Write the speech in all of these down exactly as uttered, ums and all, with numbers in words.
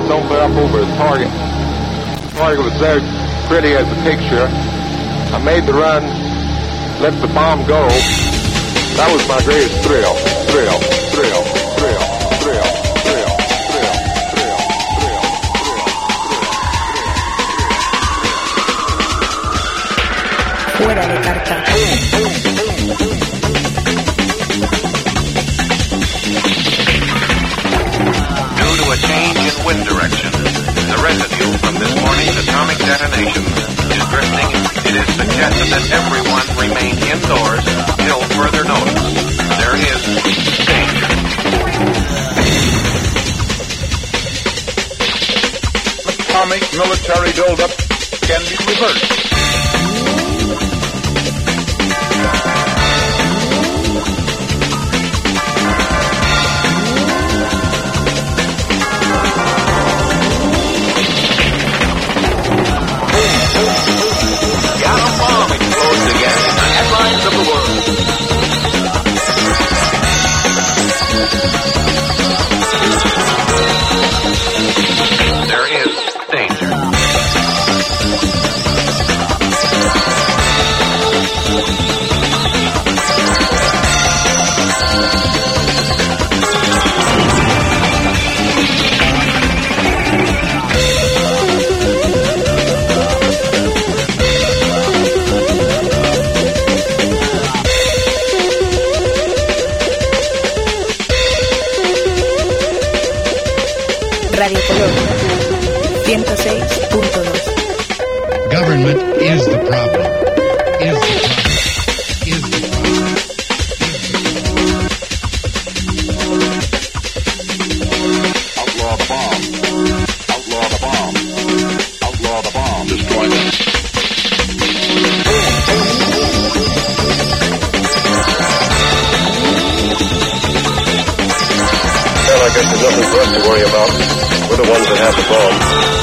shots opened up over the target. The target was very pretty as a picture. I made the run, let the bomb go. That was my greatest thrill, thrill, thrill, thrill, thrill, thrill, thrill, thrill, thrill, thrill. Fuera de carta. Due to a change in wind direction, the residue from this morning's atomic detonation is drifting. It is suggested that everyone remain indoors till further notice. There is danger. Atomic military buildup can be reversed. Headlines of the world. There is danger. Radio Color ciento seis punto dos. Government is the problem. Is the problem. Is the problem. Outlaw the bomb. Outlaw the bomb. Outlaw the bomb. Destroy them. Well, I guess there's nothing for us to worry about. We're the ones that have the bomb.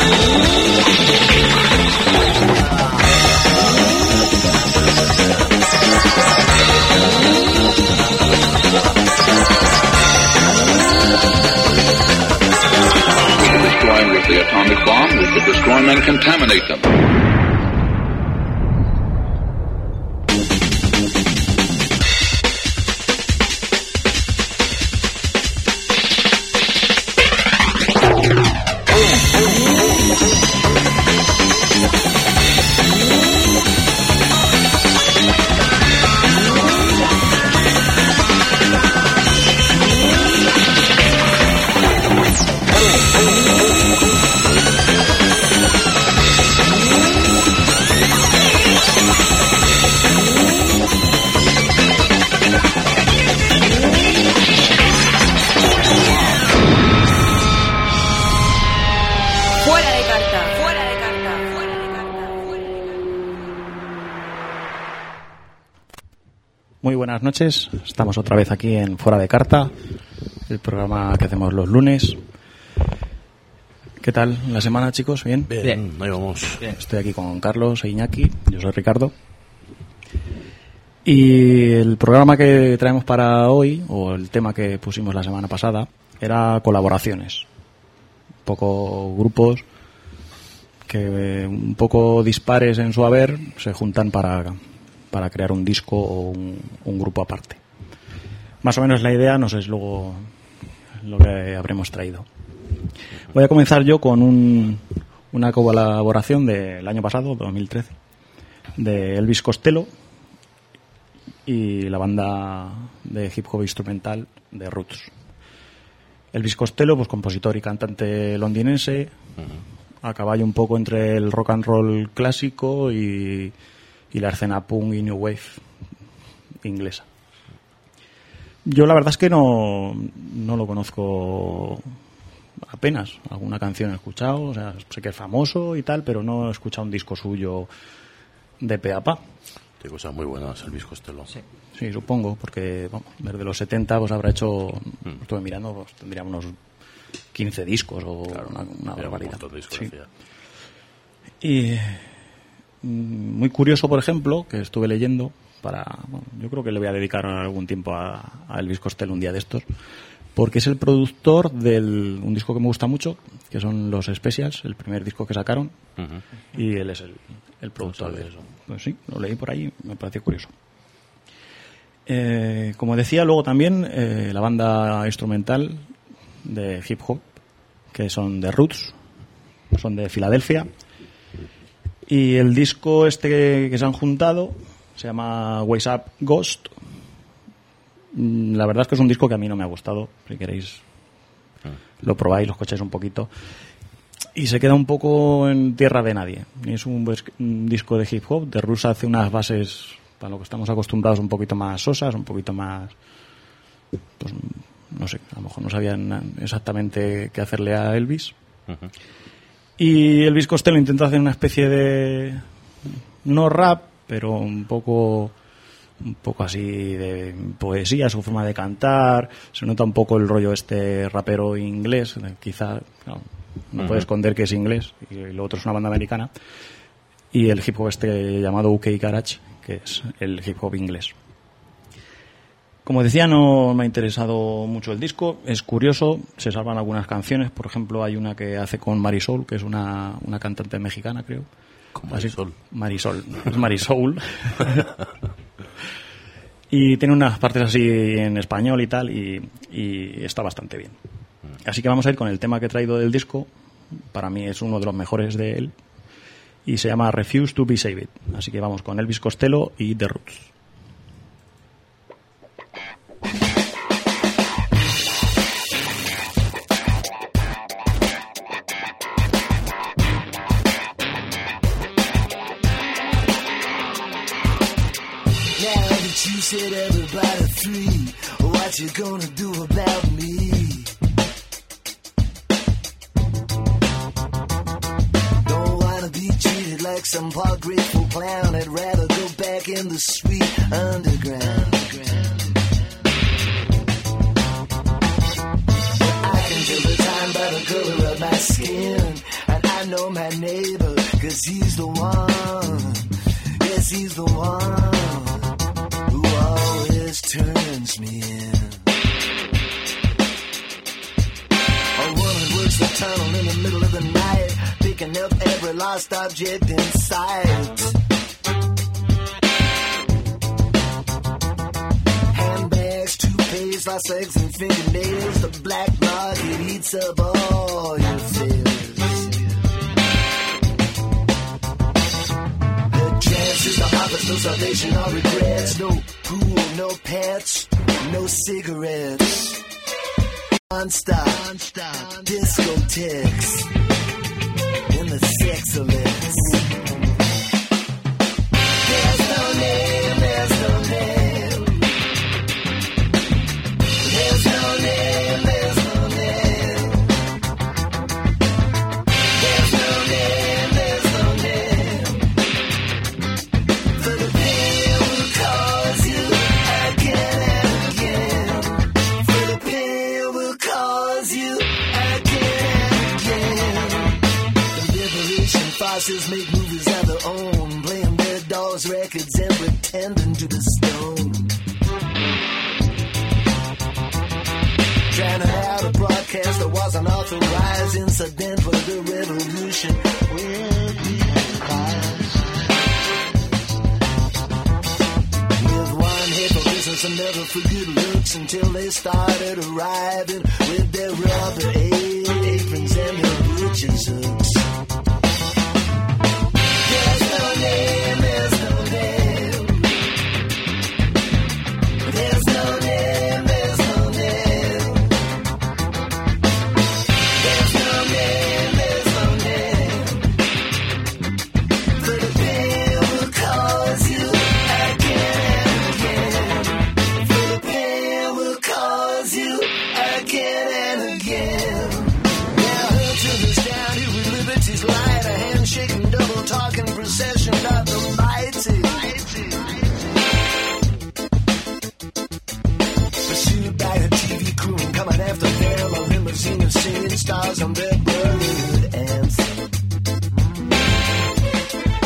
We could destroy them with the atomic bomb. We could destroy them and contaminate them. Muy buenas noches, estamos otra vez aquí en Fuera de Carta, el programa que hacemos los lunes. ¿Qué tal la semana, chicos? ¿Bien? Bien, Bien. Ahí vamos. Bien. Estoy aquí con Carlos e Iñaki, yo soy Ricardo. Y el programa que traemos para hoy, o el tema que pusimos la semana pasada, era colaboraciones. Un poco grupos que un poco dispares en su haber se juntan para... para crear un disco o un, un grupo aparte. Más o menos la idea, no sé, es luego lo que habremos traído. Voy a comenzar yo con un, una colaboración del año pasado, dos mil trece, de Elvis Costello y la banda de hip hop instrumental de Roots. Elvis Costello, pues compositor y cantante londinense, uh-huh. a caballo un poco entre el rock and roll clásico y y la escena punk y new wave inglesa. Yo la verdad es que no, no lo conozco apenas. Alguna canción he escuchado, o sea, sé que es famoso y tal, pero no he escuchado un disco suyo de pe a pa. Tiene cosas muy buenas Elvis Costello. Sí, sí, supongo, porque vamos, desde los setenta pues habrá hecho, mm. estuve mirando, pues tendría unos quince discos o claro, una, una barbaridad. Un sí. Y muy curioso, por ejemplo, que estuve leyendo para, bueno, yo creo que le voy a dedicar algún tiempo a, a Elvis Costello un día de estos, porque es el productor de un disco que me gusta mucho, que son los Specials, el primer disco que sacaron, uh-huh. y él es el, el productor de eso. Pues sí, lo leí por ahí, me pareció curioso. Eh, como decía, luego también eh, la banda instrumental de hip hop, que son The Roots, son de Filadelfia, y el disco este que, que se han juntado se llama Wake Up Ghost. La verdad es que es un disco que a mí no me ha gustado. Si queréis lo probáis, lo escucháis un poquito, y se queda un poco en tierra de nadie. Es un, un disco de hip hop. The Roots hace unas bases, para lo que estamos acostumbrados, un poquito más sosas, un poquito más, pues no sé, a lo mejor no sabían exactamente qué hacerle a Elvis. Uh-huh. Y Elvis Costello intenta hacer una especie de, no rap, pero un poco un poco así de poesía, su forma de cantar. Se nota un poco el rollo este rapero inglés, quizá no, no uh-huh. puede esconder que es inglés, y lo otro es una banda americana, y el hip hop este llamado U K Garage, que es el hip hop inglés. Como decía, no me ha interesado mucho el disco. Es curioso, se salvan algunas canciones. Por ejemplo, hay una que hace con Marisol, que es una, una cantante mexicana, creo. ¿Con Marisol? Así, Marisol, es Marisol. Y tiene unas partes así en español y tal, y, y está bastante bien. Así que vamos a ir con el tema que he traído del disco. Para mí es uno de los mejores de él, y se llama Refuse to be Saved. Así que vamos con Elvis Costello y The Roots. You said everybody free. What you gonna do about me? Don't wanna be treated like some poor grateful clown. I'd rather go back in the sweet underground. I can tell the time by the color of my skin, and I know my neighbor, 'cause he's the one. Yes, he's the one who always turns me in. A woman works the tunnel in the middle of the night, picking up every lost object in sight. Handbags, toothpaste, lost legs and fingernails. The black market eats up all your fears. The harvest, no salvation or regrets. No pool, no pets, no cigarettes. Non-stop, non-stop discotheques in the sexolets. There's no name, there's no name. There's no name, there's no name. There's no name, there's no name. For the pain will cause you again and again. For the pain will cause you again and again. The liberation fighters make movies of their own, playing their dolls' records and pretending to be stoned. Trying to have a broadcast that wasn't authorized, incidental to the revolution will be caused. With one hit for business and never for good looks, until they started arriving with their rubber aprons and their butcher's hooks. There's no name, there's no name. There's no name, there's no name. There's no name, there's no name. For the pain will cause you again and again. For the pain will cause you again and again. Now her to the stand here with liberty's light, a handshaking, double talking procession of the mighty. Pursued by a T V crew and coming after them, a limousine of singing stars on their Bollywood anthem.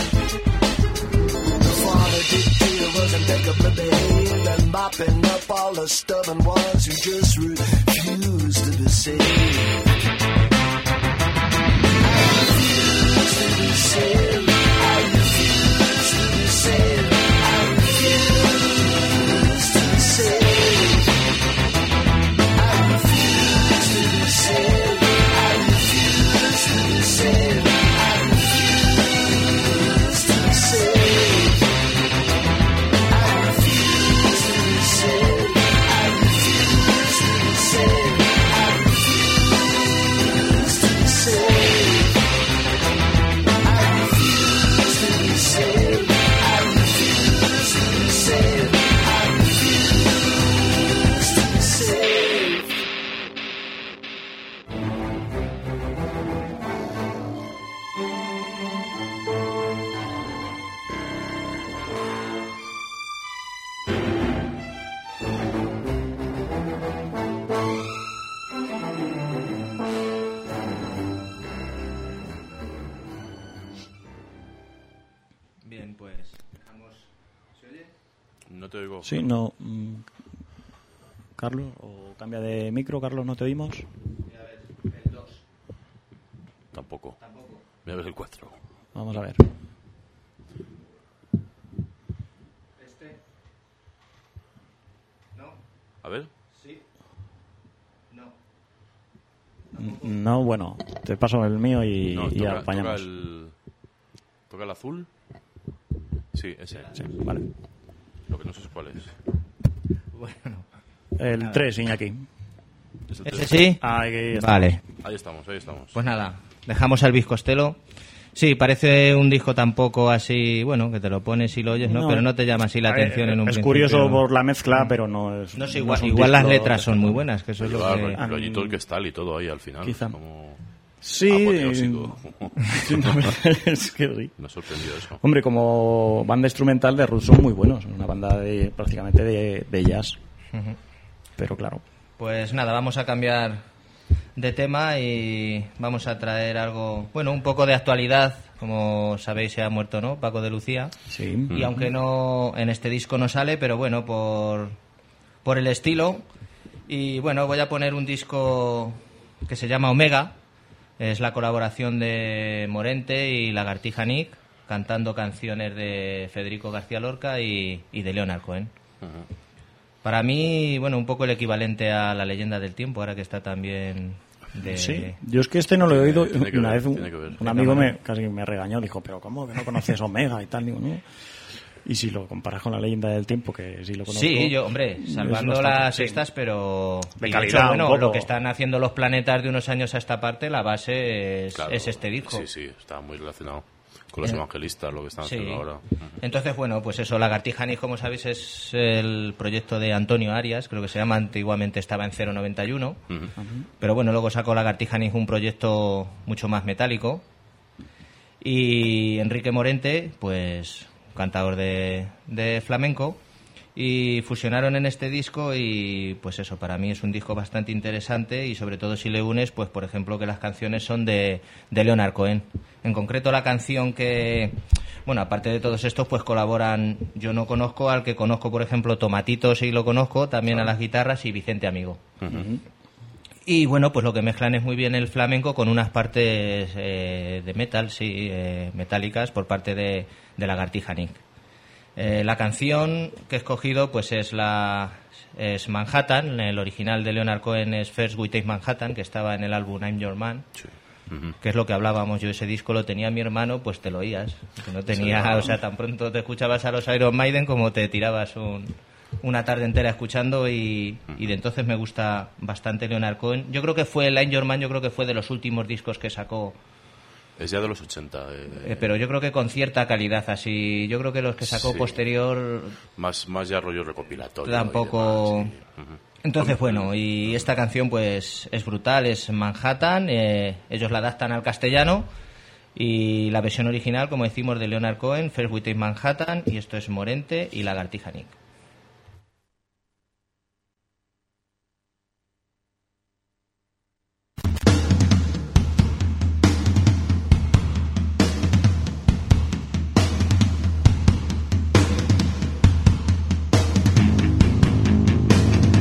The former dictator was impeccably behaved and mopping up all all the stubborn ones who just refuse to be saved. I refuse to be saved. I refuse to be saved. I refuse to be saved. I refuse to be saved. I refuse to be saved. I refuse to be saved. I refuse to be saved. I refuse to be saved. I refuse to be saved. I refuse to be saved. I refuse to be saved. I refuse to be saved. Bien, pues dejamos. ¿Se oye? No te oigo. Sí, no. mm, Carlos, o cambia de micro, Carlos, no te oímos. Voy a ver el dos. Tampoco. Tampoco. Voy a ver el cuatro. Vamos a ver. Este. No. A ver. Sí. No. Mm, No, bueno, te paso el mío y, No, y toca, apañamos. toca el... ¿Toca el azul? Sí, ese. Sí, vale. Lo que no sé es cuál es. Bueno. El tres, Iñaki. ¿Es el ¿Ese tres? sí? Ahí está. Vale. Ahí estamos, ahí estamos. Pues nada, dejamos al Elvis Costello. Sí, parece un disco tampoco así, bueno, que te lo pones y lo oyes, ¿no? No. Pero no te llama así la A ver, atención en un Es principio. curioso por la mezcla, pero no es. No sé, no igual, es un igual las disco letras son muy destacado. buenas, que eso es lo Lleva que... el rollito orquestal y todo ahí al final. Quizá. Como Sí, apoteósico. sí, la verdad es que sí. Me ha sorprendido eso. Hombre, como banda instrumental de Ruth son muy buenos, una banda de prácticamente de, de jazz, Ujú. pero claro. Pues nada, vamos a cambiar de tema y vamos a traer algo, bueno, un poco de actualidad. Como sabéis, se ha muerto, ¿no? Paco de Lucía. Sí. Y aunque no en este disco no sale, pero bueno, por, por el estilo. Y bueno, voy a poner un disco que se llama Omega. Es la colaboración de Morente y Lagartija Nick, cantando canciones de Federico García Lorca y, y de Leonard Cohen. Ujú. Para mí, bueno, un poco el equivalente a La leyenda del tiempo, ahora que está también de... Sí, yo es que este no lo he oído. Tiene que Una ver, vez un, tiene que ver. un amigo me casi me regañó, dijo, pero ¿cómo que no conoces Omega y tal? Digo, no. Y si lo comparas con La leyenda del tiempo, que sí lo conozco. Sí, yo, hombre, es salvando bastante- las sí. estas, pero... De y calidad, hecho, bueno, un poco. lo que están haciendo los planetas de unos años a esta parte, la base es, Claro, es este disco. Sí, sí, está muy relacionado con los Eh, evangelistas, lo que están Sí. haciendo ahora. Entonces, bueno, pues eso, Lagartija Nick, como sabéis, es el proyecto de Antonio Arias, creo que se llama, antiguamente estaba en cero noventa y uno, Ujú. pero bueno, luego sacó Lagartija Nick un proyecto mucho más metálico. Y Enrique Morente, pues cantador de, de flamenco, y fusionaron en este disco y pues eso, para mí es un disco bastante interesante y sobre todo si le unes, pues por ejemplo que las canciones son de, de Leonard Cohen. En concreto la canción que, bueno, aparte de todos estos, pues colaboran, yo no conozco al que conozco, por ejemplo, Tomatito sí lo conozco, también a las guitarras y Vicente Amigo. Ujú. Y bueno, pues lo que mezclan es muy bien el flamenco con unas partes eh, de metal, sí, eh, metálicas por parte de, de Lagartija Nick. Eh, la canción que he escogido pues es la es Manhattan, el original de Leonard Cohen es First We Take Manhattan, que estaba en el álbum I'm Your Man, Sí. Ujú. que es lo que hablábamos, yo ese disco lo tenía mi hermano, pues te lo oías, que no tenía, Sí, o sea, tan pronto te escuchabas a los Iron Maiden como te tirabas un, una tarde entera escuchando y, y de entonces me gusta bastante Leonard Cohen. Yo creo que fue el I'm Your Man, yo creo que fue de los últimos discos que sacó. Es ya de los ochenta. eh, Eh, pero yo creo que con cierta calidad, así. Yo creo que los que sacó Sí. posterior más, más ya rollo recopilatorio. tampoco. y demás, sí. Ujú. Entonces, bueno, y esta canción pues es brutal, es Manhattan, eh, ellos la adaptan al castellano y la versión original, como decimos, de Leonard Cohen, First We Take Manhattan, y esto es Morente y Lagartija Nick. I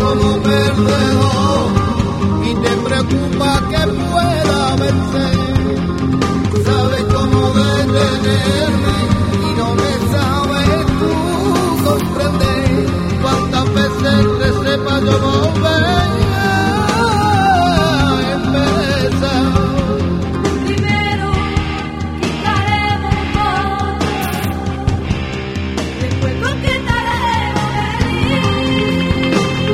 como perdedor y te preocupa que pueda vencer. Sabes cómo detenerme y no me sabes tú comprender. Cuántas veces te sepa yo volver a empezar. Primero quitaremos todo, después conquistaremos Berlín.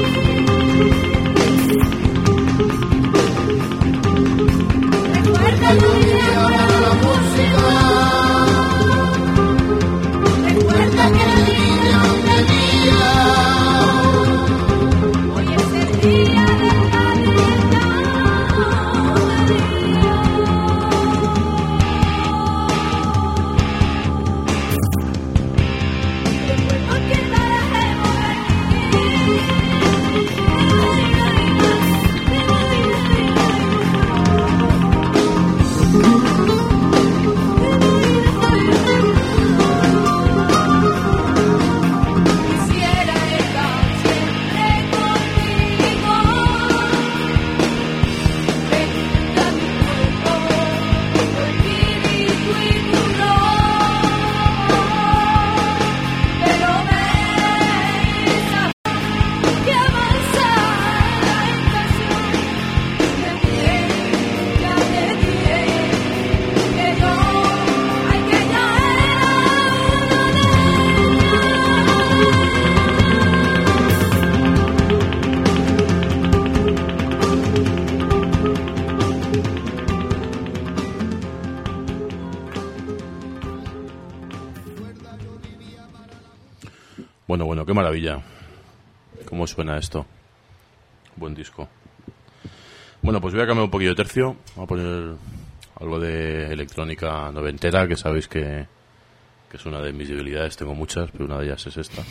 Recuerda tu vida para la música. Recuerda que la niña tenía. Hoy es el día de la libertad. Después conquistaremos Quisiera estar siempre contigo. Venga tu cuerpo, tu espíritu y tu dolor. Pero besa que avanzar la estación. Que bien, ya te dije que yo, ay que ya era uno de Bueno, bueno, qué maravilla. ¿Cómo suena esto? Buen disco. Bueno, pues voy a cambiar un poquillo de tercio. Voy a poner algo de electrónica noventera, que sabéis que, que es una de mis debilidades. Tengo muchas, pero una de ellas es esta.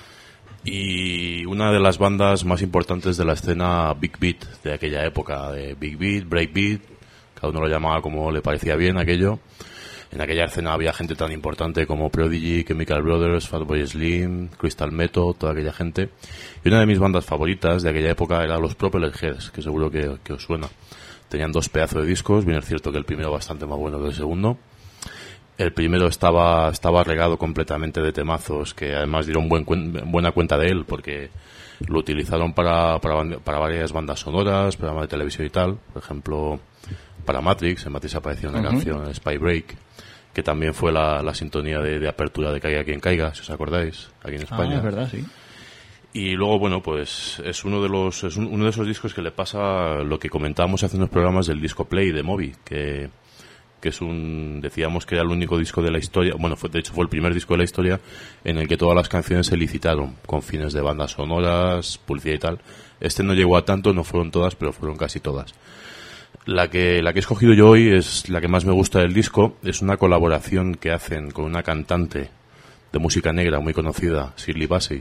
Y una de las bandas más importantes de la escena Big Beat de aquella época, de Big Beat, Break Beat, cada uno lo llamaba como le parecía bien aquello. En aquella escena había gente tan importante como Prodigy, Chemical Brothers, Fatboy Slim, Crystal Method, toda aquella gente. Y una de mis bandas favoritas de aquella época era los Propeller Heads, que seguro que, que os suena. Tenían dos pedazos de discos, bien es cierto que el primero bastante más bueno que el segundo. El primero estaba estaba regado completamente de temazos, que además dieron buen, cuen- buena cuenta de él, porque lo utilizaron para, para, band- para varias bandas sonoras, programas de televisión y tal. Por ejemplo, para Matrix, en Matrix apareció una Ujú. canción, Spy Break, que también fue la, la sintonía de, de apertura de Caiga quien caiga, si os acordáis, aquí en España. Ah, es verdad, sí. Y luego, bueno, pues es uno de los es un- uno de esos discos que le pasa lo que comentábamos hace unos programas del disco Play de Moby, que, que es un, decíamos que era el único disco de la historia, bueno, fue, de hecho fue el primer disco de la historia en el que todas las canciones se licitaron con fines de bandas sonoras, publicidad y tal. Este no llegó a tanto, no fueron todas, pero fueron casi todas. La que, la que he escogido yo hoy es la que más me gusta del disco. Es una colaboración que hacen con una cantante de música negra muy conocida, Shirley Bassey,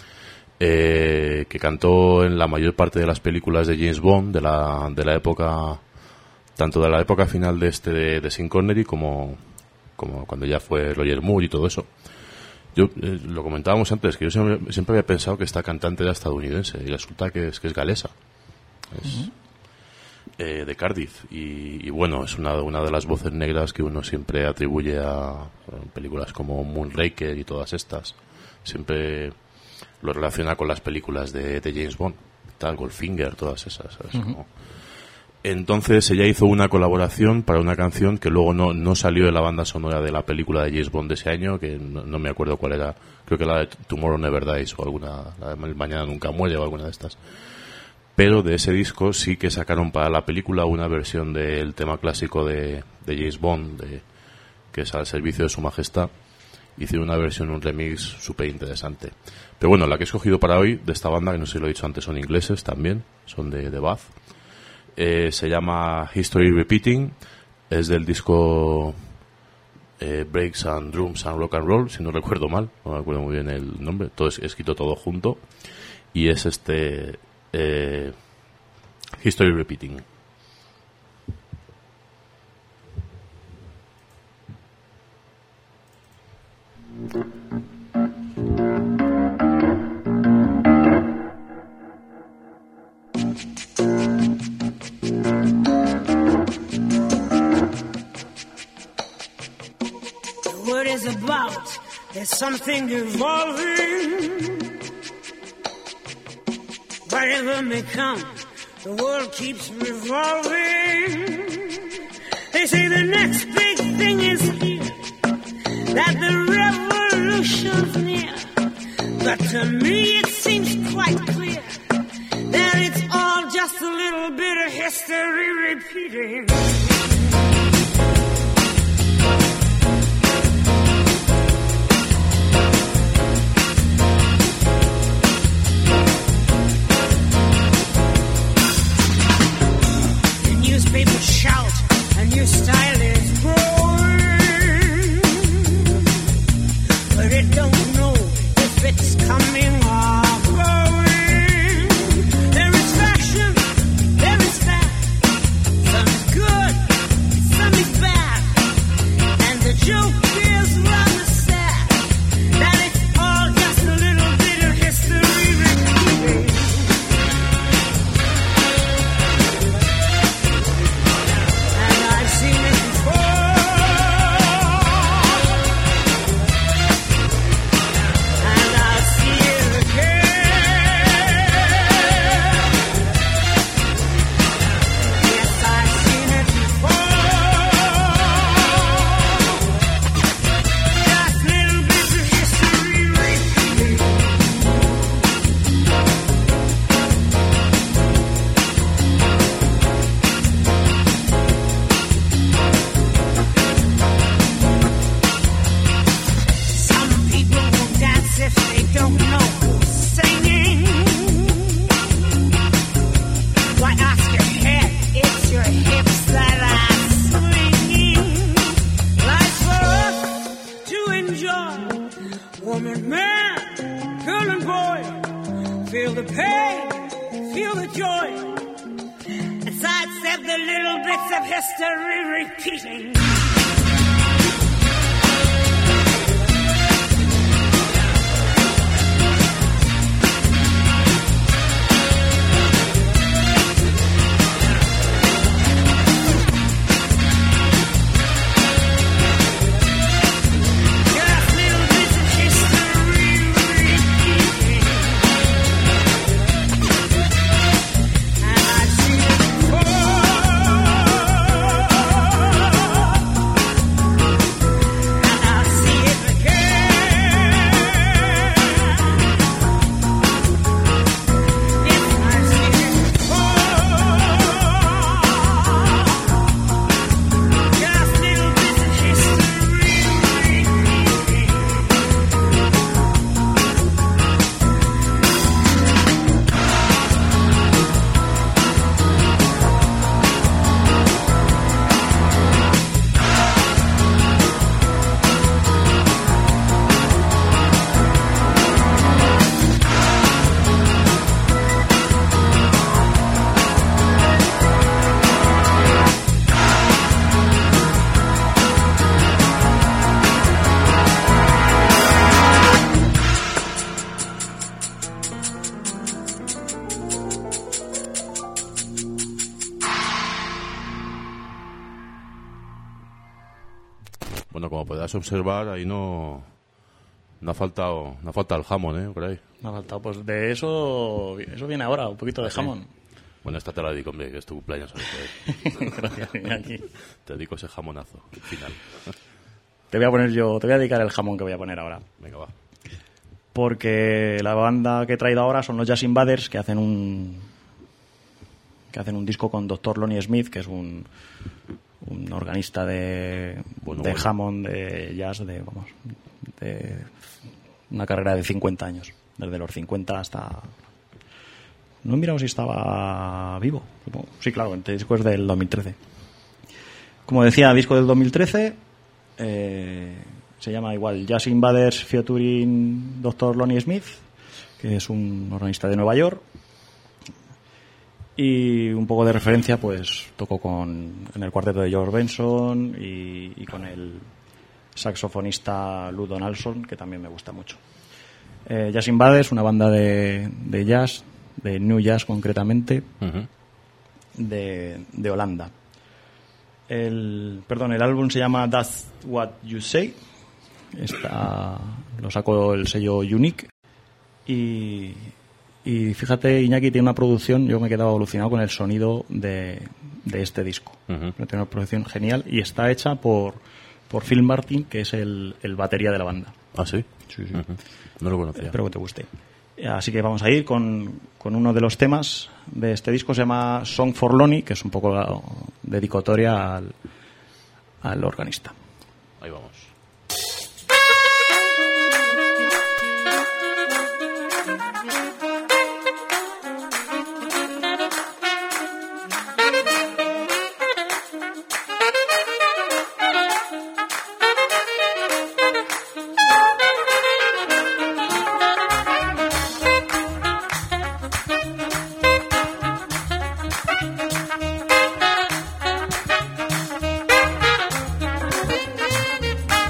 eh, que cantó en la mayor parte de las películas de James Bond de la, de la época, tanto de la época final de este de, de Sean Connery como, como cuando ya fue Roger Moore y todo eso. Yo eh, lo comentábamos antes, que yo siempre, siempre había pensado que esta cantante era estadounidense y resulta que es que es galesa. Es, eh, de Cardiff y, y bueno, es una, una de las voces negras que uno siempre atribuye a, a películas como Moonraker y todas estas. Siempre lo relaciona con las películas de, de James Bond, tal, Goldfinger, todas esas, ¿sabes? Ujú. Como- Entonces ella hizo una colaboración para una canción que luego no, no salió de la banda sonora de la película de James Bond de ese año, que no, no me acuerdo cuál era, creo que la de Tomorrow Never Dies o alguna, la de Mañana Nunca Muere o alguna de estas. Pero de ese disco sí que sacaron para la película una versión del tema clásico de, de James Bond, de, que es Al servicio de su majestad. Hicieron una versión, un remix súper interesante. Pero bueno, la que he escogido para hoy, de esta banda, que no sé si lo he dicho antes, son ingleses también, son de, de Bath. Eh, se llama History Repeating, es del disco eh, Breaks and Drums and Rock and Roll, si no recuerdo mal, no me acuerdo muy bien el nombre, todo es escrito todo junto, y es este eh, History Repeating. is about. There's something evolving. Whatever may come, the world keeps revolving. They say the next big thing is here, that the revolution's near. But to me it seems quite clear that it's all just a little bit of history repeating. The newspapers shout, a new style is growing, but it don't know if it's coming or going. There is fashion, there is fat, some is good, some is bad, and the joke is rather sad that it's all just a little bit of history repeating. And I've seen it before, and I'll see it again. Yes, I've seen it before. Just little bits of history repeating. Some people will dance if they don't know who's singing. Why ask your head? It's your hips that are swinging. Life's for us to enjoy. Woman, man, girl and boy, feel the pain, feel the joy, and sidestep the little bits of history repeating. Just little bits of history repeating. And I've seen it before, and I'll see it again. Yes, I've seen it before. Just little bits of history repeating. Bueno, como podrás observar, ahí no no ha faltado no ha faltado el jamón, ¿eh? Por ahí. Me ha faltado, pues de eso, eso viene ahora, un poquito de ¿Sí? jamón. Bueno, esta te la dedico, hombre, que es tu cumpleaños hoy. pues. Gracias, mira aquí. Te dedico ese jamonazo final. Te voy a poner yo, te voy a dedicar el jamón que voy a poner ahora. Venga, va. Porque la banda que he traído ahora son los Jazz Invaders, que hacen un que hacen un disco con doctor Lonnie Smith, que es un, un organista de, Bueno, de bueno. Hammond, de jazz, de vamos, de una carrera de cincuenta años, desde los cincuenta hasta... No he mirado si estaba vivo. supongo. Sí, claro, el disco es del dos mil trece. Como decía, disco del dos mil trece, eh, se llama igual Jazz Invaders featuring doctor Lonnie Smith, que es un organista de Nueva York. Y un poco de referencia, pues tocó con, en el cuarteto de George Benson y, y con el saxofonista Lou Donaldson, que también me gusta mucho. Eh, Jazz Invaders, una banda de, de jazz, de New Jazz concretamente, Uh-huh. de, de Holanda. El, perdón, el álbum se llama That's What You Say, Está, lo sacó el sello Unique. Y, y fíjate, Iñaki tiene una producción, yo me he quedado alucinado con el sonido de, de este disco. Ujú. Tiene una producción genial y está hecha por, por Phil Martin, que es el, el batería de la banda. ¿Ah, sí? Sí, sí. Ujú. No lo conocía. Espero que te guste. Así que vamos a ir con, con uno de los temas de este disco, se llama Song for Lonnie, que es un poco la dedicatoria al, al organista. Ahí vamos. Thank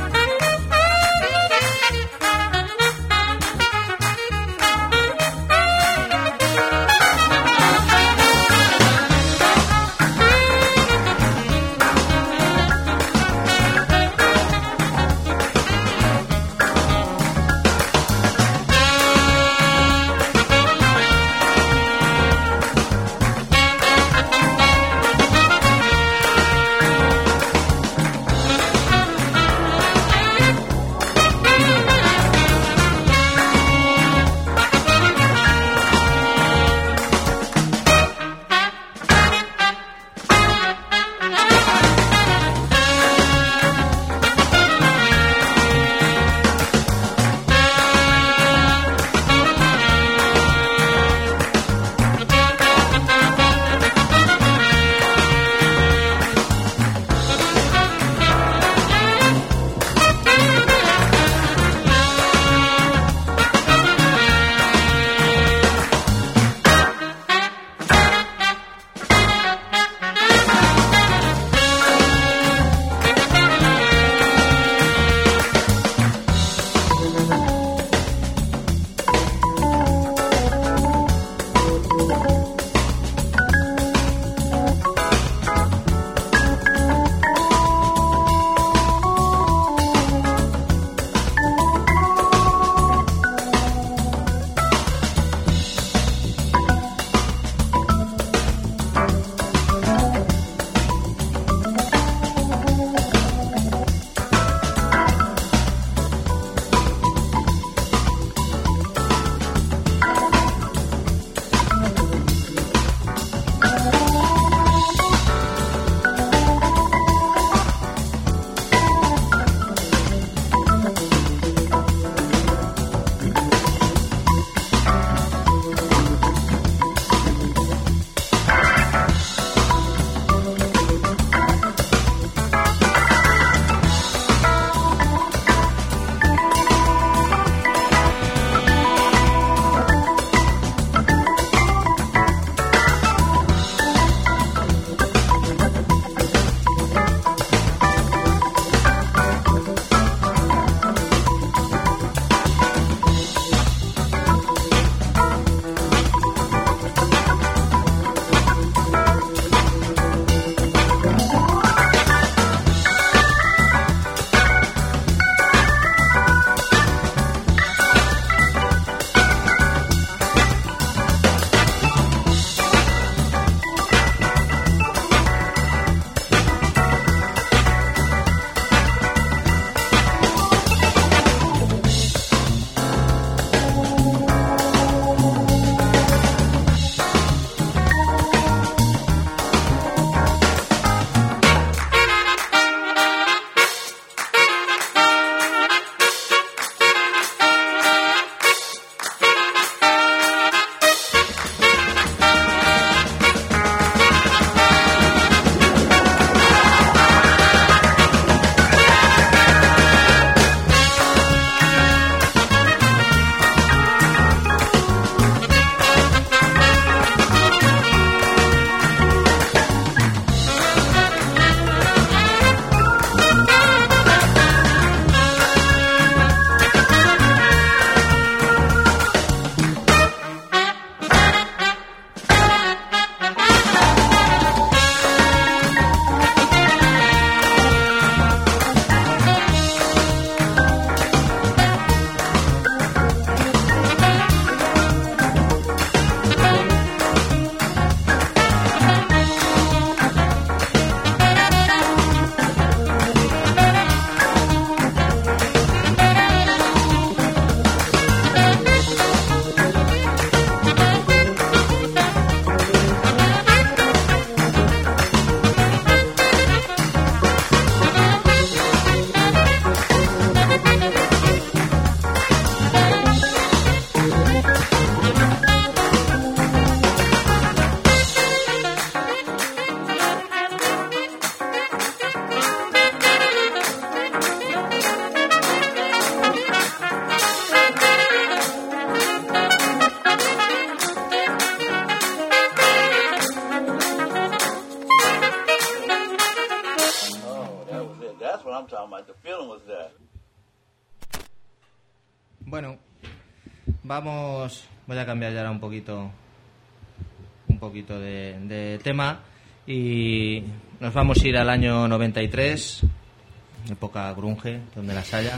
Bueno, vamos, voy a cambiar ya ahora un poquito, un poquito de, de tema y nos vamos a ir al año noventa y tres, época grunge, donde las haya.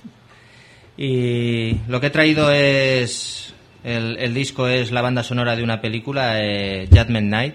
Y lo que he traído es, el, el disco es la banda sonora de una película, eh, Judgment Night.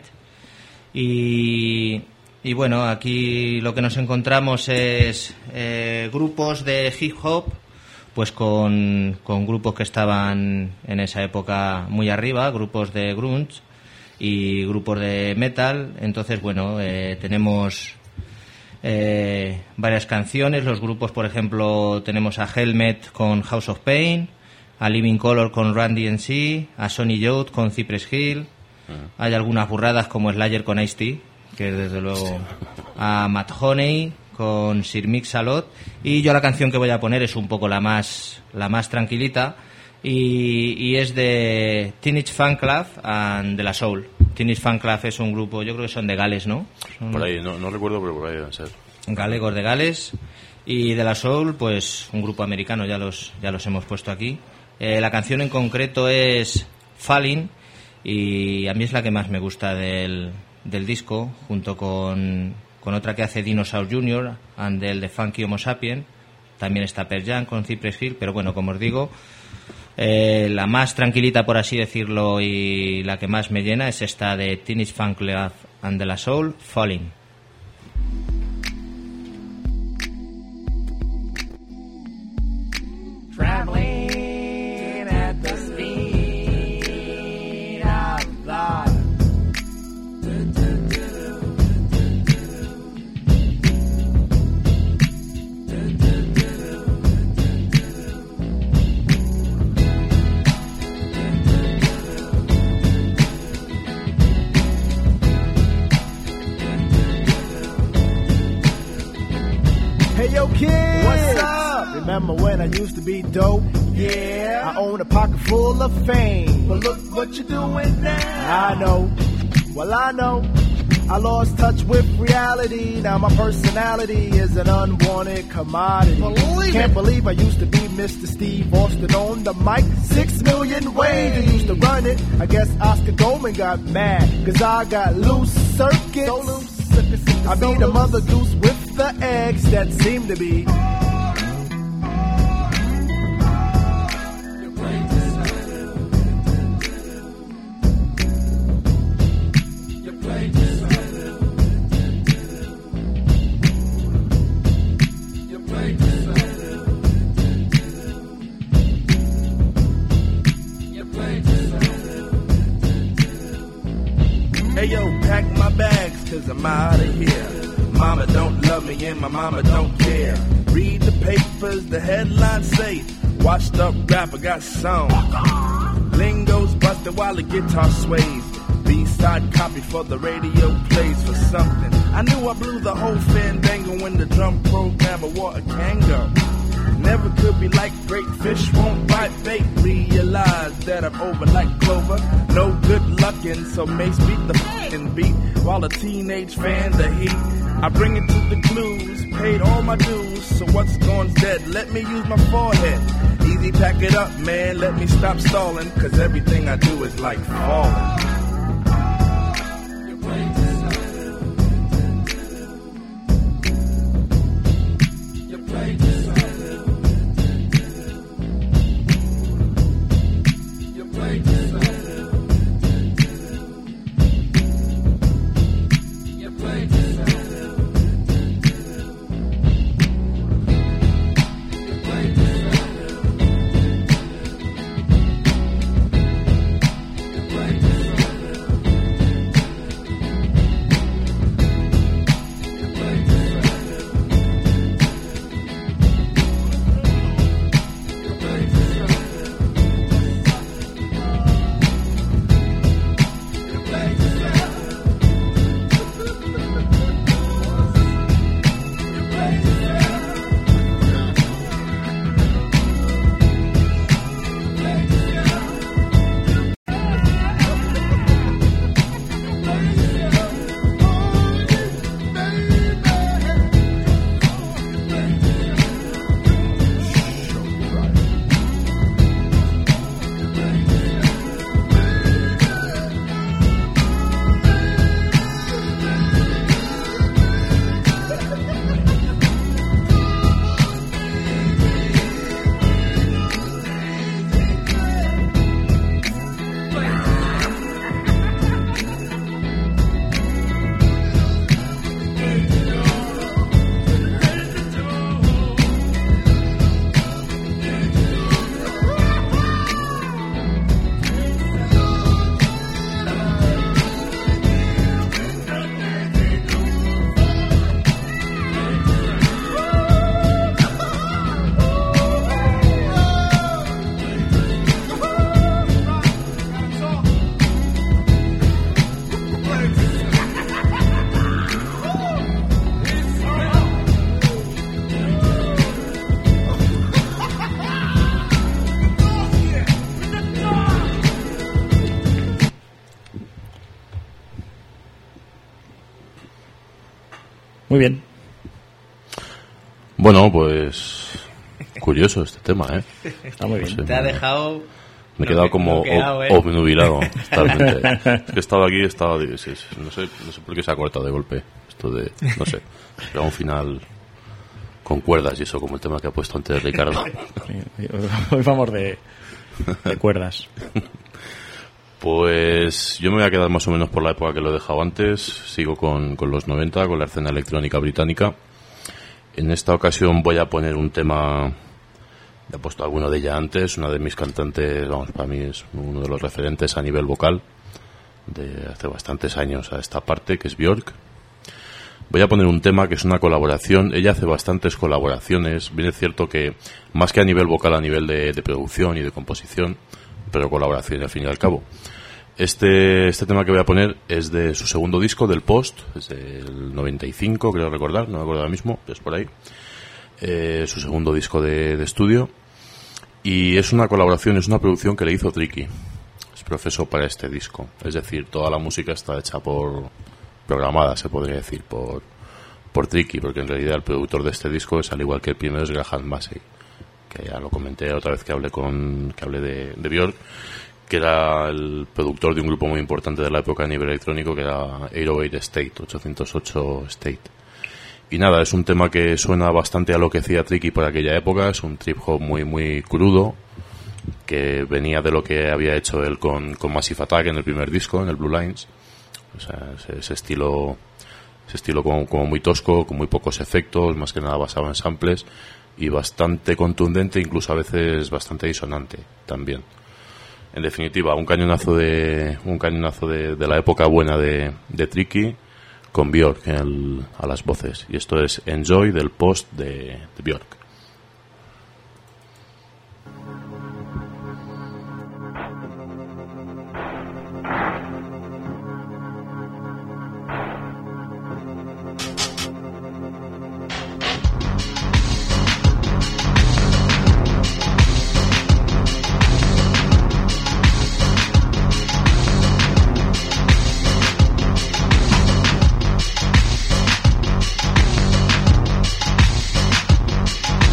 Y, y bueno, aquí lo que nos encontramos es eh, grupos de hip hop, pues con, con grupos que estaban en esa época muy arriba, grupos de grunge y grupos de metal. Entonces, bueno, eh, tenemos eh, varias canciones. Los grupos, por ejemplo, tenemos a Helmet con House of Pain, a Living Colour con Run D M C, a Sonny Youth con Cypress Hill. Uh-huh. Hay algunas burradas como Slayer con Ice-T, que desde luego, a Matt Honey con Sir Mix-a-Lot, y yo la canción que voy a poner es un poco la más la más tranquilita y, y es de Teenage Fanclub and De La Soul. Teenage Fanclub es un grupo, yo creo que son de Gales, ¿no? Son por ahí, no, no recuerdo, pero por ahí deben ser galegos de Gales. Y De La Soul, pues un grupo americano, ya los ya los hemos puesto aquí. Eh, la canción en concreto es Falling y a mí es la que más me gusta del, del disco, junto con con otra que hace Dinosaur junior and el de Funky Homo Sapien. También está Pearl Jam con Cypress Hill, pero bueno, como os digo, eh, la más tranquilita, por así decirlo, y la que más me llena es esta de Teenage Fanclub and De La Soul, Falling. Traveling at the speed of thought. Hey yo kid, what's up? Remember when I used to be dope? Yeah, I own a pocket full of fame. But look what you're doing now. I know, well I know, I lost touch with reality. Now my personality is an unwanted commodity. Believe Can't it. believe I used to be Mister Steve Austin on the mic. Six million ways I used to run it. I guess Oscar Goldman got mad, cause I got loose circuits. So loose. I be the mother goose with the eggs that seem to be. Hey yo, pack my bags, cause I'm out of here. Mama don't love me and my mama don't care. Read the papers, the headlines say washed up rapper got song. Lingo's busted while the guitar sways. B-side copy for the radio plays for something. I knew I blew the whole fandango when the drum programmer wore a Kango. Never could be like great fish won't bite bait. Realize that I'm over like Clover. No good luckin', so Mace beat the fucking beat while a teenage fan the heat. I bring it to the clues, paid all my dues, so what's gone's dead? Let me use my forehead. Easy, pack it up, man. Let me stop stalling, cause everything I do is like falling. Muy bien. Bueno, pues curioso este tema, ¿eh? Está muy bien. No sé, Te ha me- dejado... Me he quedado como bloqueado, ob- ¿eh? obnubilado, totalmente. Es que he estado aquí, he estado... sí, sí, no, sé, no sé por qué se ha cortado de golpe. Esto de... No sé. Era un final con cuerdas y eso, como el tema que ha puesto antes Ricardo. Sí, hoy vamos de, de cuerdas. Pues yo me voy a quedar más o menos por la época que lo he dejado antes. Sigo con, con los noventa, con la escena electrónica británica. En esta ocasión voy a poner un tema... He puesto alguno de ella antes. Una de mis cantantes, vamos, para mí es uno de los referentes a nivel vocal de hace bastantes años a esta parte, que es Björk. Voy a poner un tema que es una colaboración. Ella hace bastantes colaboraciones. Bien es cierto que más que a nivel vocal, a nivel de, de producción y de composición, pero colaboración al fin y al cabo. Este, este tema que voy a poner es de su segundo disco, del Post, es del noventa y cinco, creo recordar, no me acuerdo ahora mismo, es por ahí. Eh, su segundo disco de, de estudio. Y es una colaboración, es una producción que le hizo Tricky. Es profesor para este disco. Es decir, toda la música está hecha por... programada, se podría decir, por, por Tricky, porque en realidad el productor de este disco es, al igual que el primero, es Graham Massey, que ya lo comenté otra vez que hablé con que hablé de, de Björk, que era el productor de un grupo muy importante de la época a nivel electrónico, que era ochocientos ocho State, ochocientos ocho State. Y nada, es un tema que suena bastante a lo que hacía Tricky por aquella época. Es un trip hop muy muy crudo, que venía de lo que había hecho él con, con Massive Attack en el primer disco, en el Blue Lines. O sea, ese, ese estilo ese estilo como, como muy tosco, con muy pocos efectos, más que nada basado en samples, y bastante contundente, incluso a veces bastante disonante también. En definitiva, un cañonazo de un cañonazo de, de la época buena de, de Tricky, con Björk en el, a las voces. Y esto es Enjoy, del Post de, de Björk. Enjoy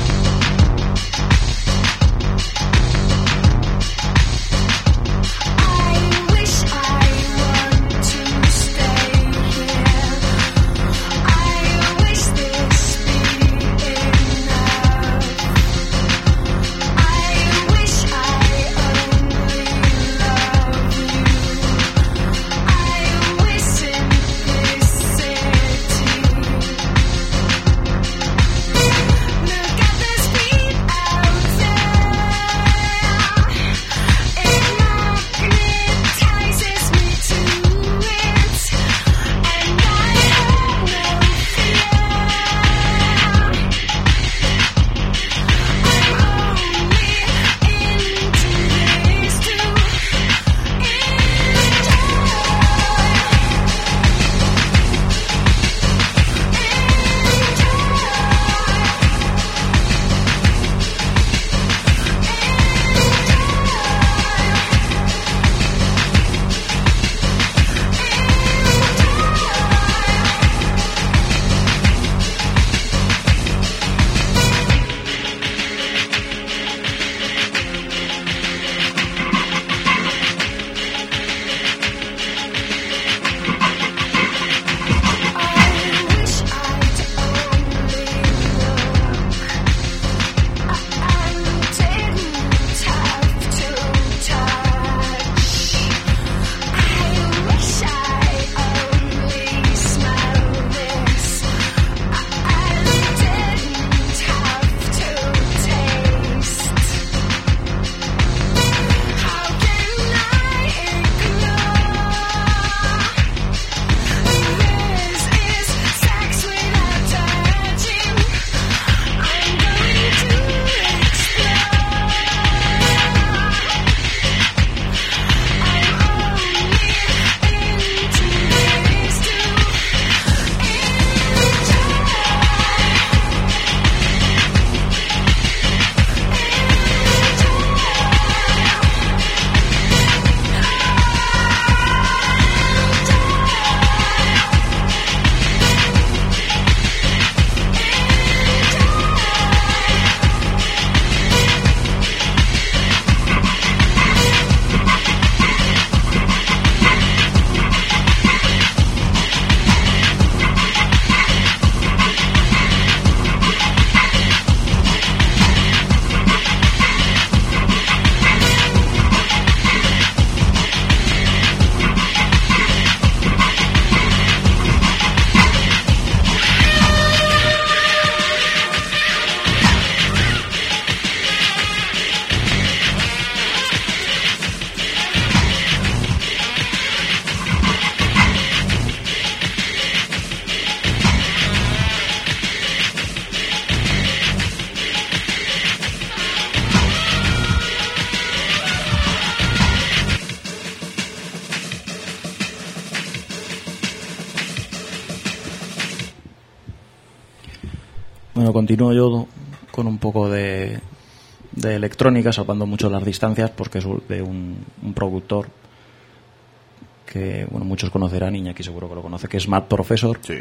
Bueno, continúo yo con un poco de, de electrónica, salvando mucho las distancias, porque es de un, un productor que, bueno, muchos conocerán, Iñaki seguro que lo conoce, que es Matt Professor. Sí.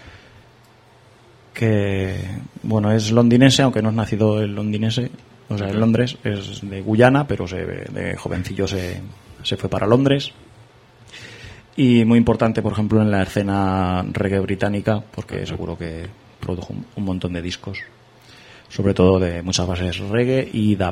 Que, bueno, es londinense, aunque no es nacido en londinense, o sea, en Londres, es de Guyana, pero se, de jovencillo se, se fue para Londres. Y muy importante, por ejemplo, en la escena reggae británica, porque seguro que produjo un, un montón de discos, sobre todo de muchas bases reggae y dub.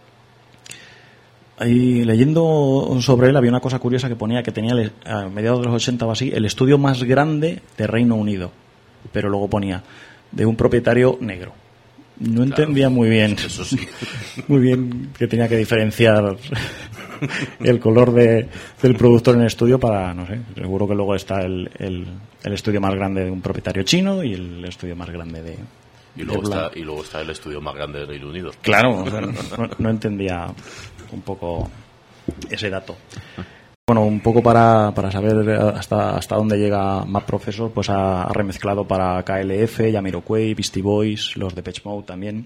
Y leyendo sobre él había una cosa curiosa que ponía que tenía a mediados de los ochenta o así el estudio más grande de Reino Unido, pero luego ponía de un propietario negro. No entendía Claro, muy bien, eso sí. muy bien que tenía que diferenciar el color de, del productor en el estudio para, no sé, seguro que luego está el, el, el estudio más grande de un propietario chino y el estudio más grande de... Y luego, de Black. está, y luego está el estudio más grande del Reino Unido. Claro, o sea, no, no entendía un poco ese dato. Bueno, un poco para, para saber hasta hasta dónde llega Matt Professor, pues ha, ha remezclado para K L F, Jamiroquai, Beastie Boys, los Depeche Mode también.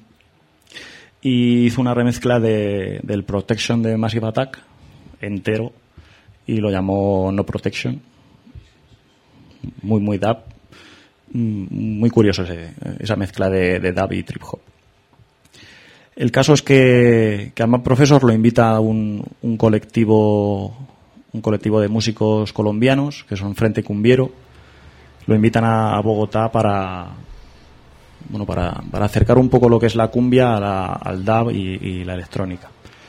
Y hizo una remezcla de, del Protection de Massive Attack entero y lo llamó No Protection. Muy, muy dub. Muy curioso ese, esa mezcla de, de dub y trip hop. El caso es que, que a Matt Professor lo invita un, un colectivo un colectivo de músicos colombianos que son Frente Cumbiero. Lo invitan a, a Bogotá para bueno para, para acercar un poco lo que es la cumbia a la, al dub y, y la electrónica.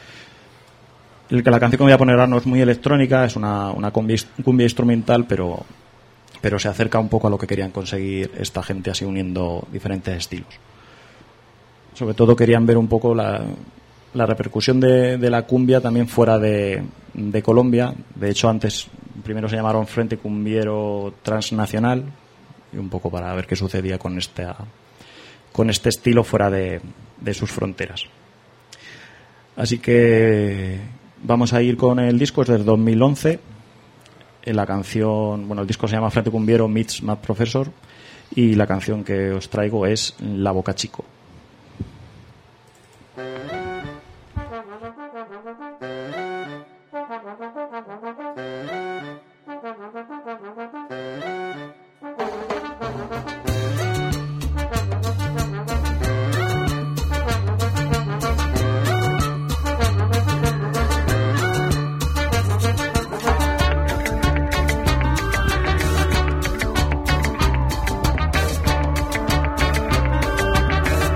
El que la canción que voy a poner ahora no es muy electrónica, es una, una cumbia, cumbia instrumental, pero pero se acerca un poco a lo que querían conseguir esta gente, así uniendo diferentes estilos. Sobre todo querían ver un poco la, la repercusión de, de la cumbia también fuera de, de Colombia. De hecho, antes primero se llamaron Frente Cumbiero Transnacional, y un poco para ver qué sucedía con este, con este estilo fuera de, de sus fronteras. Así que vamos a ir con el disco, es del dos mil once. La canción, bueno, el disco se llama Frente Cumbiero meets Matt Professor y la canción que os traigo es La Boca Chico. Thank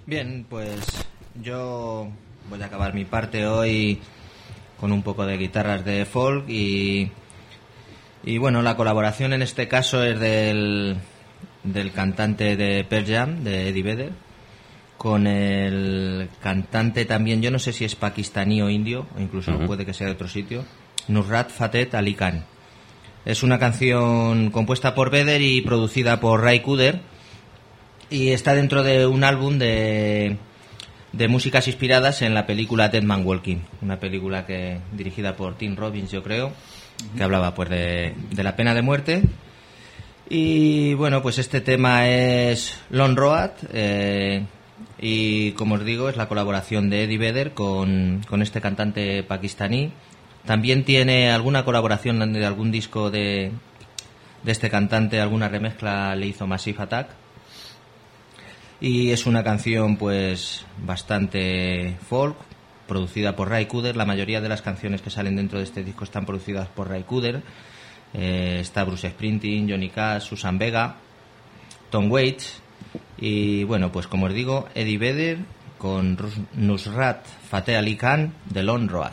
Bien, pues yo voy a acabar mi parte hoy con un poco de guitarras de folk y, y bueno, la colaboración en este caso es del, del cantante de Pearl Jam, de Eddie Vedder, con el cantante también, yo no sé si es pakistaní o indio, o incluso uh-huh. puede que sea de otro sitio, Nusrat Fateh Ali Khan. Es una canción compuesta por Vedder y producida por Ray Cooder y está dentro de un álbum de, de músicas inspiradas en la película Dead Man Walking, una película que dirigida por Tim Robbins, yo creo, uh-huh. que hablaba pues de, de la pena de muerte. Y bueno, pues este tema es Long Road, eh, y como os digo, es la colaboración de Eddie Vedder con, con este cantante pakistaní. También tiene alguna colaboración de algún disco de, de este cantante, alguna remezcla le hizo Massive Attack. Y es una canción pues bastante folk, producida por Ray Cooder. La mayoría de las canciones que salen dentro de este disco están producidas por Ray Cooder. Eh, está Bruce Springsteen, Johnny Cash, Susan Vega, Tom Waits. Y bueno, pues como os digo, Eddie Vedder con Nusrat Fateh Ali Khan de Long Road.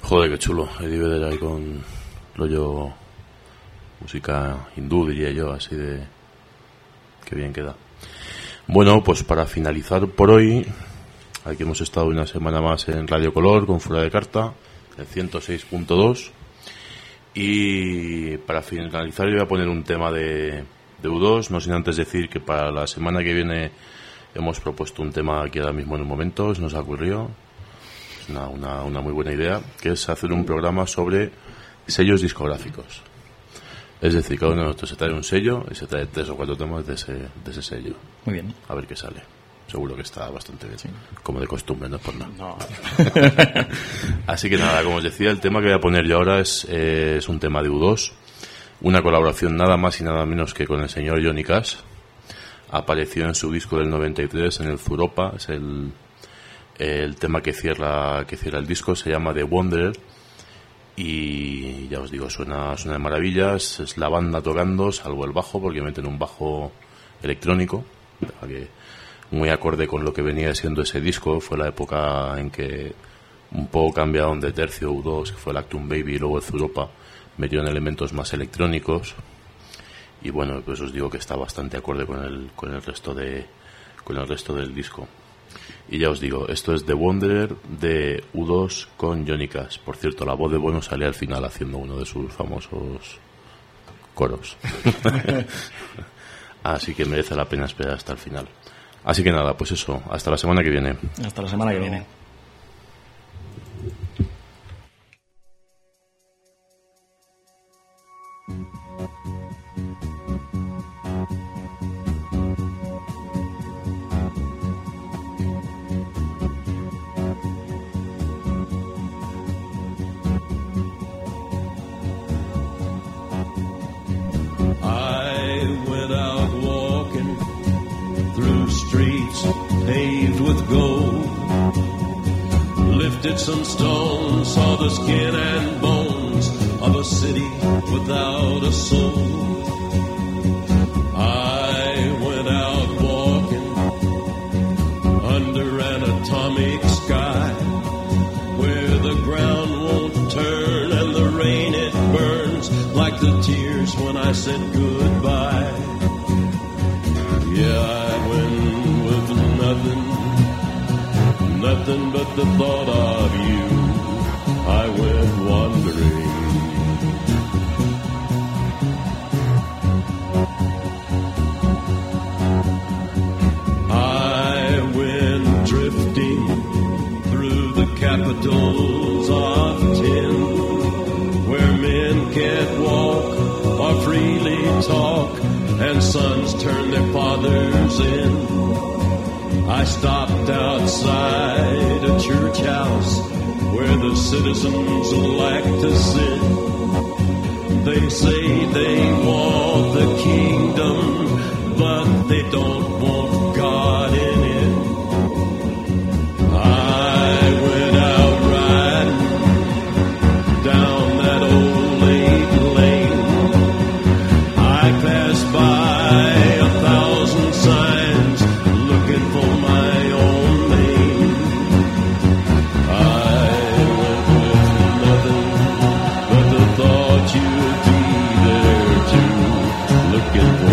Joder, qué chulo. Eddie Vedder ahí con rollo música hindú, diría yo, así de... Qué bien queda. Bueno, pues para finalizar por hoy, aquí hemos estado una semana más en Radio Color con Fuera de Carta, el ciento seis punto dos. Y para finalizar yo voy a poner un tema de, de U dos, no sin antes decir que para la semana que viene hemos propuesto un tema aquí ahora mismo en un momento, se nos ha ocurrido, es una, una, una muy buena idea, que es hacer un programa sobre sellos discográficos. Es decir, cada uno de nosotros se trae un sello y se trae tres o cuatro temas de ese, de ese sello. Muy bien. A ver qué sale. Seguro que está bastante bien. Sí. Como de costumbre, no es por nada. No. Así que nada, como os decía, el tema que voy a poner yo ahora es, eh, es un tema de U dos. Una colaboración nada más y nada menos que con el señor Johnny Cash. Apareció en su disco del noventa y tres, en el Zuropa. Es el, el tema que cierra, que cierra el disco. Se llama The Wanderer. Y ya os digo, suena, suena de maravillas. Es la banda tocando, salvo el bajo, porque meten un bajo electrónico. Que muy acorde con lo que venía siendo ese disco. Fue la época en que un poco cambiaron de tercio U dos, que fue el Actum Baby, y luego el Zuropa metieron elementos más electrónicos. Y bueno, pues os digo que está bastante acorde con el, con el resto de, con el resto del disco. Y ya os digo, esto es The Wanderer de U dos con Johnny Cash. Por cierto, la voz de Bono sale al final haciendo uno de sus famosos coros. Así que merece la pena esperar hasta el final. Así que nada, pues eso, hasta la semana que viene. Hasta la semana que viene. Paved with gold, lifted some stones, saw the skin and bones of a city without a soul. I went out walking under an atomic sky, where the ground won't turn and the rain it burns like the tears when I said goodbye. Yeah, I went with nothing, nothing but the thought of you. I went wandering. I went drifting through the capitals of tin, where men can't walk or freely talk, and sons turn their fathers in. I stopped outside a church house where the citizens like to sit. They say they want the kingdom, but they don't want God in it. I went out riding down that old late lane. I passed by a thousand signs looking for my own name. I went with nothing but the thought you'd be there too, looking for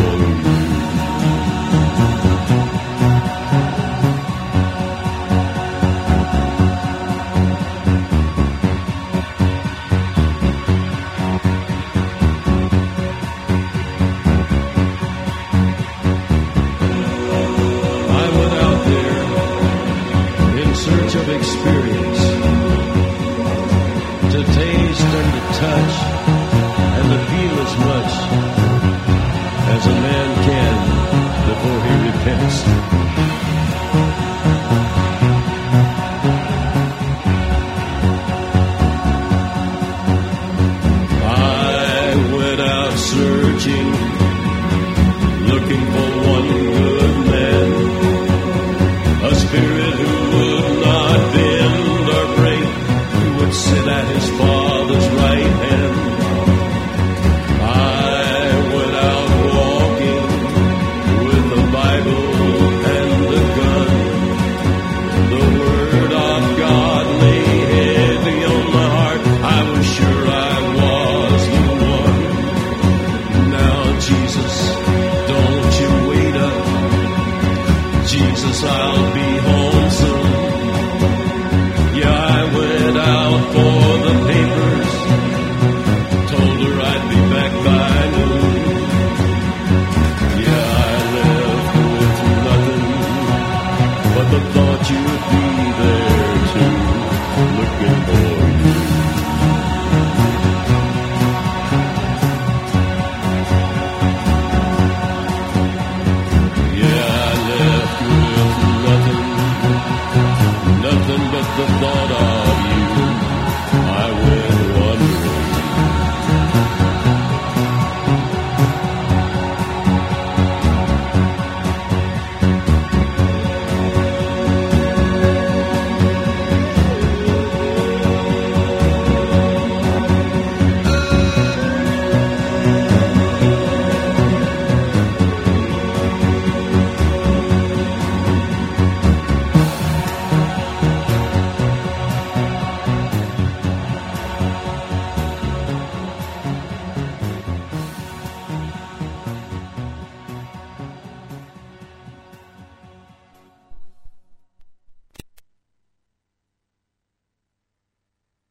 I'll be home soon. Yeah, I went out for the papers, told her I'd be back by noon. Yeah, I left with nothing but the thought